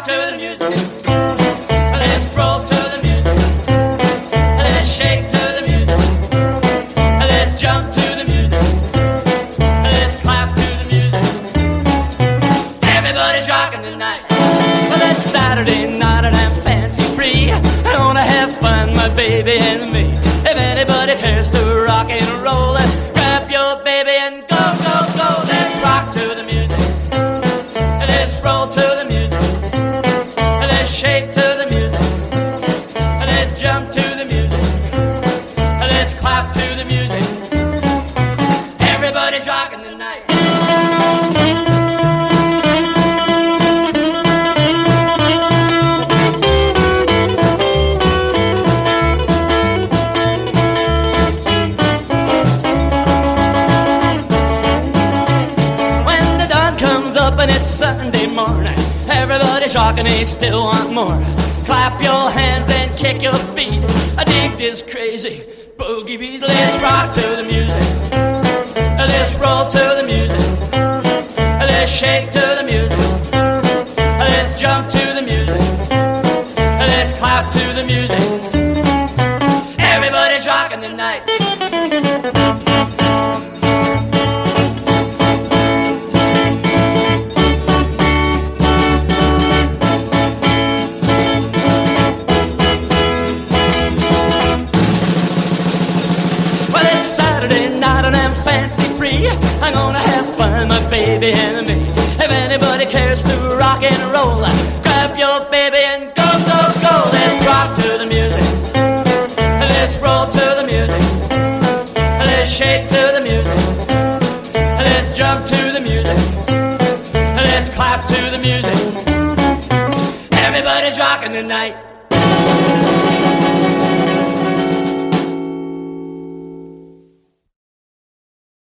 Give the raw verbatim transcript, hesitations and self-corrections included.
to the music. Let's roll to the music. Let's shake to the music. Let's jump to the music. Let's clap to the music. Everybody's rocking tonight. Well, it's Saturday night and I'm fancy free. I wanna have fun, my baby and me. If anybody cares to rock and roll, grab your baby and go, go, go. Let's rock to the music. Let's roll to the music. Let's shake to the music. Let's jump to the music. Let's clap to the music. Everybody's rocking tonight. And it's Sunday morning, everybody's rocking, they still want more. Clap your hands and kick your feet. I dig this crazy boogie beat. Let's rock to the music. Let's roll to the music. Let's shake to the music. Let's jump to the music. Let's clap to the music. Everybody's rocking tonight. I'm gonna have fun, my baby and me. If anybody cares to rock and roll, grab your baby and go, go, go. Let's rock to the music. Let's roll to the music. Let's shake to the music. Let's jump to the music. Let's clap to the music. Everybody's rocking tonight.